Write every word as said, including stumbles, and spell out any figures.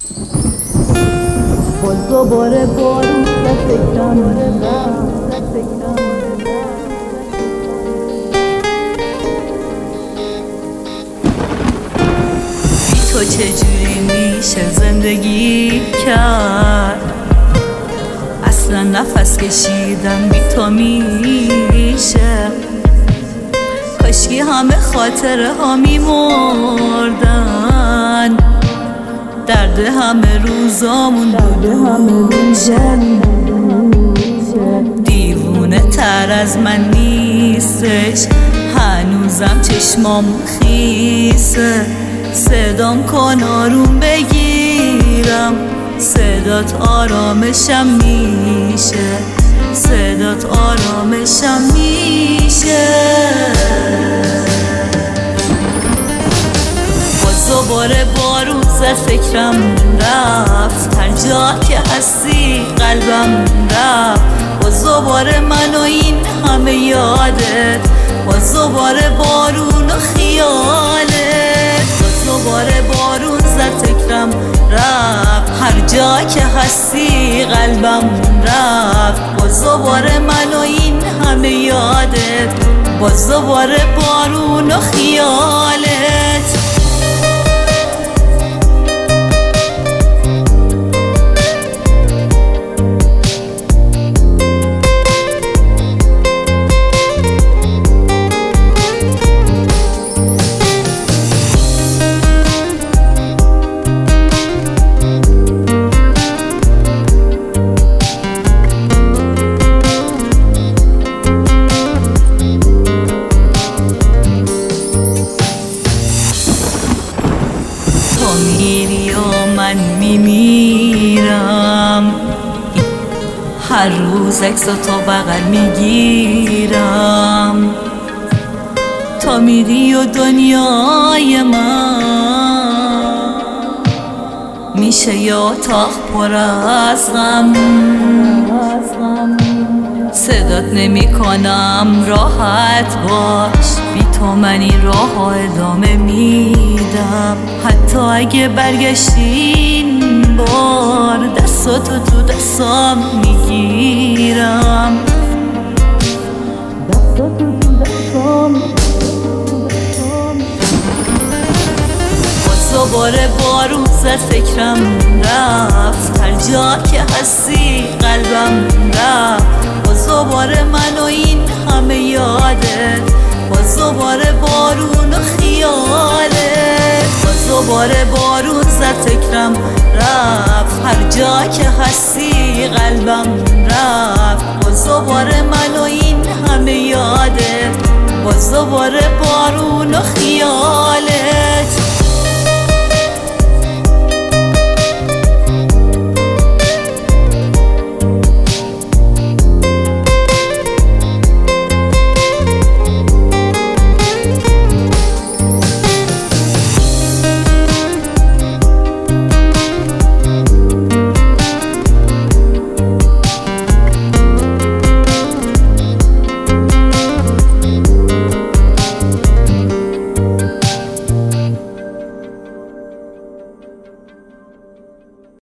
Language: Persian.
باز دوباره بارون سر فکرم رفت. بی تو چجوری میشه زندگی کرد؟ اصلا نفس کشیدم بی تو میشه. کاشکی همه خاطره ها میمردن، درد همه روزامون دودون میشه. دیوونه تر از من نیستش، هنوزم چشمام خیسه. صدام کن آروم بگیرم، صدات آرامشم میشه، صدات آرامشم میشه. باز دوباره بارون زد فکرم رفت، هر جا که هستی قلبم رفت. باز دوباره من و این همه یادت، باز دوباره بارون و خیالت. باز دوباره بارون زد فکرم رفت، هر جا که هستی قلبم رفت. باز دوباره من و این همه یادت، باز دوباره بارون و خیالت. میری و من میمیرم، هر روز عکس تو بغل میگیرم. تا میری و دنیای من میشه یه اتاق پر از غم. صدات نمی کنم راحت باش، بی تو من این راه ها ادامه میدم. حتی اگه برگشتین بار، دستاتو تو دستام میگیرم، دستاتو تو دستام. باز دوباره بارون زد فکرم رفت، هر جا که هستی قلبم رفت. باز دوباره من و این همه یادت، باز دوباره بارون و خیالت. باز دوباره بارون زد فکرم رفت، هر جا که هستی قلبم رفت. باز دوباره من و این همه یادت، باز دوباره بارون و خیالت.